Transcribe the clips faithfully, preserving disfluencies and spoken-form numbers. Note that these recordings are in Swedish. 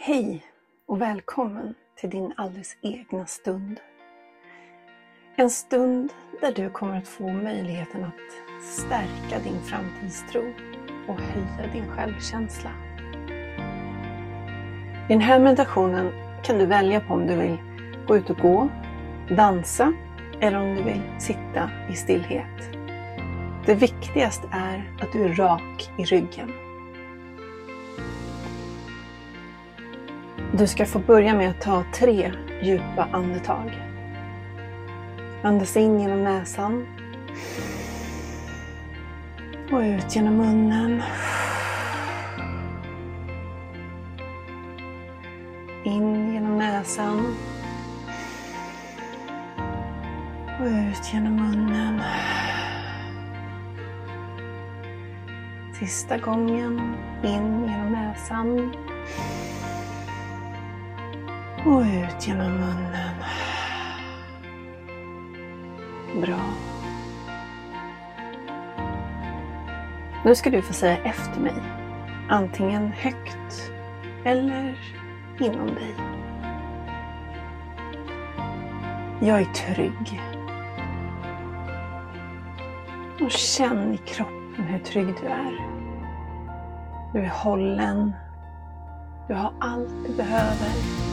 Hej och välkommen till din alldeles egna stund. En stund där du kommer att få möjligheten att stärka din framtidstro och höja din självkänsla. I den här meditationen kan du välja på om du vill gå ut och gå, dansa eller om du vill sitta i stillhet. Det viktigaste är att du är rak i ryggen. Du ska få börja med att ta tre djupa andetag. Andas in genom näsan och ut genom munnen. In genom näsan och ut genom munnen. Sista gången, in genom näsan och ut genom munnen. Bra. Nu ska du få säga efter mig, antingen högt eller inom dig. Jag är trygg. Och känn i kroppen hur trygg du är. Du är hållen. Du har allt du behöver.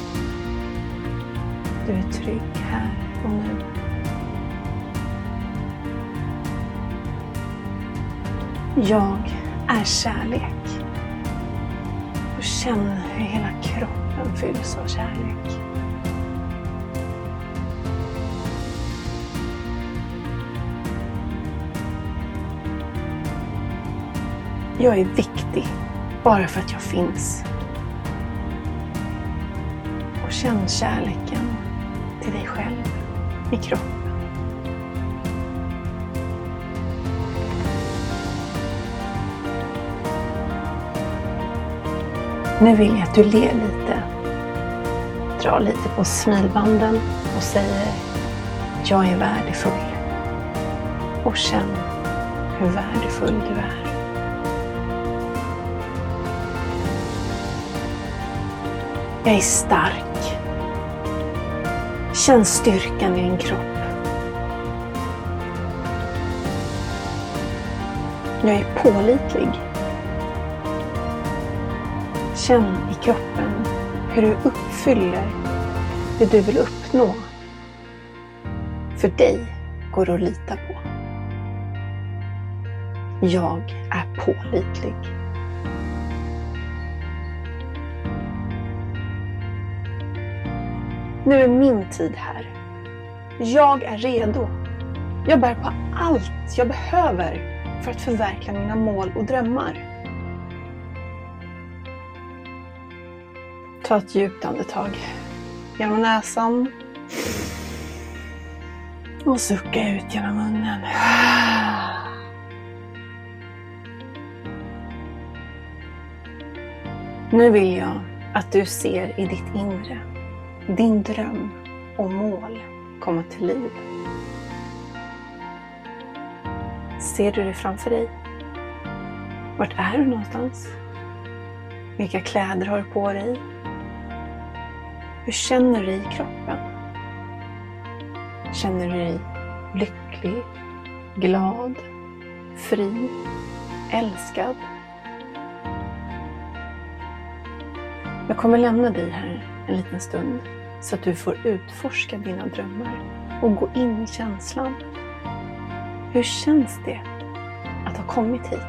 Du är trygg här och nu. Jag är kärlek. Och känn hur hela kroppen fylls av kärlek. Jag är viktig bara för att jag finns. Och känn kärleken till dig själv i kroppen. Nu vill jag att du ler lite. Dra lite på smilbanden och säger: jag är värdefull. Och känn hur värdefull du är. Jag är stark. Känn styrkan i din kropp. Jag är pålitlig. Känn i kroppen hur du uppfyller det du vill uppnå. För dig går det att lita på. Jag är pålitlig. Nu är min tid här. Jag är redo. Jag bär på allt jag behöver för att förverkliga mina mål och drömmar. Ta ett djupt andetag genom näsan och sucka ut genom munnen. Nu vill jag att du ser i ditt inre din dröm och mål komma till liv. Ser du det framför dig? Vart är du någonstans? Vilka kläder har du på dig? Hur känner du dig i kroppen? Känner du dig lycklig, glad, fri, älskad? Jag kommer lämna dig här en liten stund så att du får utforska dina drömmar och gå in i känslan. Hur känns det att ha kommit hit?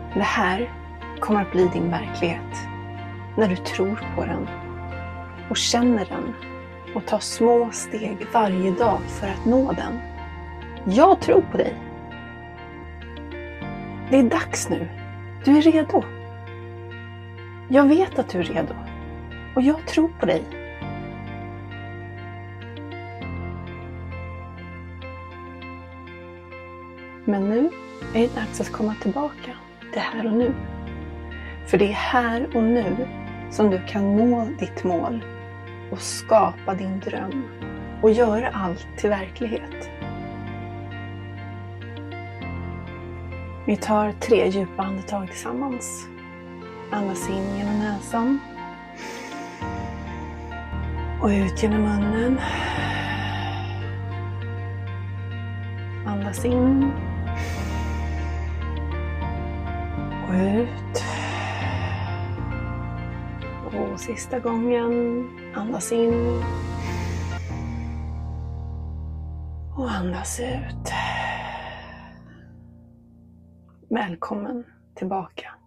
Det här kommer att bli din verklighet när du tror på den och känner den och tar små steg varje dag för att nå den. Jag tror på dig. Det är dags nu. Du är redo. Jag vet att du är redo och jag tror på dig. Men nu är det dags att komma tillbaka till här och nu. För det är här och nu som du kan nå ditt mål och skapa din dröm och göra allt till verklighet. Vi tar tre djupa andetag tillsammans. Andas in genom näsan och ut genom munnen. Andas in och ut. Och sista gången, andas in och andas ut. Välkommen tillbaka.